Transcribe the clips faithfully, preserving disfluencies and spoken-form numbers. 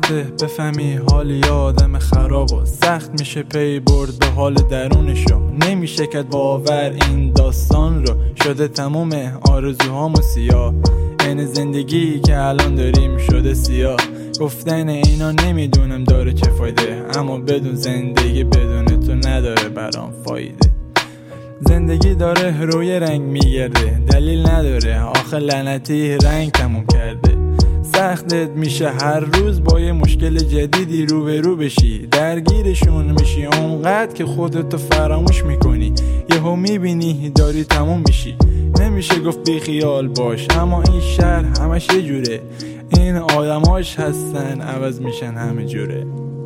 وقته بفهمی حالی آدم خراب و سخت میشه پی برد به حال درونشو. نمیشه که باور این داستان رو شده تموم آرزوهامو سیاه. این زندگی که الان داریم شده سیاه. گفتن اینا نمیدونم داره چه فایده، اما بدون زندگی بدون تو نداره برام فایده. زندگی داره روی رنگ میگرده، دلیل نداره آخه لعنتی رنگ تموم کرده. سختت میشه هر روز با یه مشکل جدیدی رو به رو بشی، درگیرشون میشی اونقدر که خودتو فراموش میکنی. یهو میبینی داری تموم میشی. نمیشه گفت بی خیال باش، اما این شهر همش یه جوره. این آدماش هستن عوض میشن همه جوره.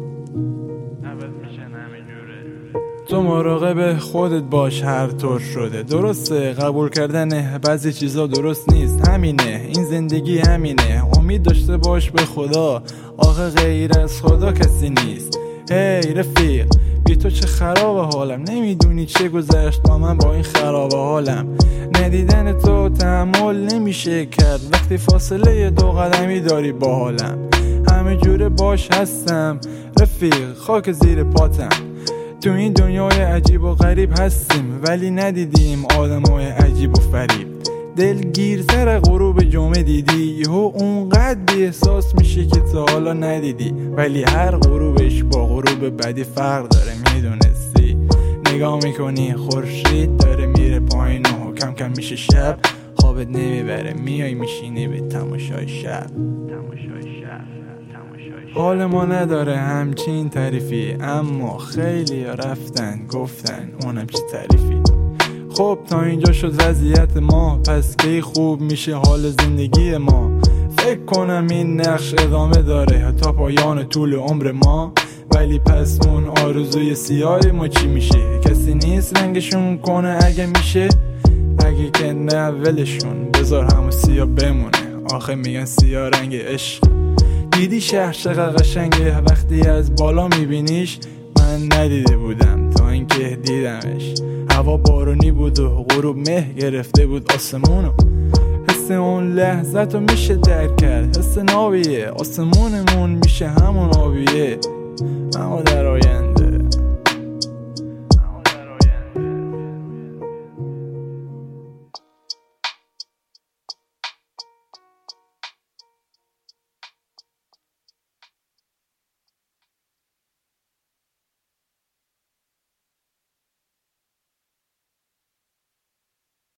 تو مراقب خودت باش هر طور شده. درسته قبول کردن بعضی چیزا درست نیست، همینه این زندگی همینه. امید داشته باش به خدا، آخه غیر از خدا کسی نیست. هی رفیق بی تو چه خراب حالم، نمیدونی چه گذشت با من با این خراب حالم. ندیدن تو تحمل نمیشه کرد وقتی فاصله دو قدمی داری با حالم. همه جوره باش هستم رفیق، خاک زیر پاتم. تو این دنیای عجیب و غریب هستیم ولی ندیدیم آدمای عجیب و فریب. دلگیر سر غروب جمعه دیدی، یهو اونقدر بی احساس میشه که تا حالا ندیدی. ولی هر غروبش با غروب بعدی فرق داره، میدونستی؟ نگاه میکنی خورشید داره میره پایین و کم کم میشه شب. خوابت نمیبره میای میشینی به تماشای شب. تماشای شب حال ما نداره همچین تعریفی، اما خیلی رفتن گفتن اونم چه تعریفی. خب تا اینجا شد وضعیت ما، پس کی خوب میشه حال زندگی ما. فکر کنم این نقش ادامه داره تا پایان طول عمر ما. ولی پس اون آرزوی سیاه ما چی میشه؟ کسی نیست رنگشون کنه اگه میشه. اگه که نه ولشون بذار همون سیاه بمونه، آخه میگن سیاه رنگ عشق. دیدی شهر چقدر قشنگه وقتی از بالا میبینیش؟ من ندیده بودم تا اینکه دیدمش. هوا بارونی بود و غروب مه گرفته بود آسمونو. حس اون لحظت رو میشه درک کرد، حس نابیه آسمونمون میشه همون آبیه. اما در آینده